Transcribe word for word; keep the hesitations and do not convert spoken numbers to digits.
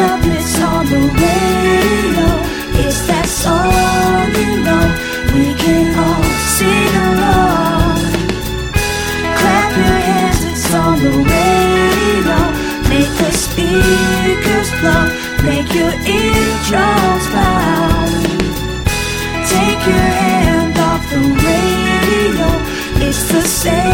up, it's on the radio. It's that song, you know, we can all sing along. Clap your hands, it's on the radio. Make the speakers blow, make your eardrums pound. Take your hand off the radio, it's the same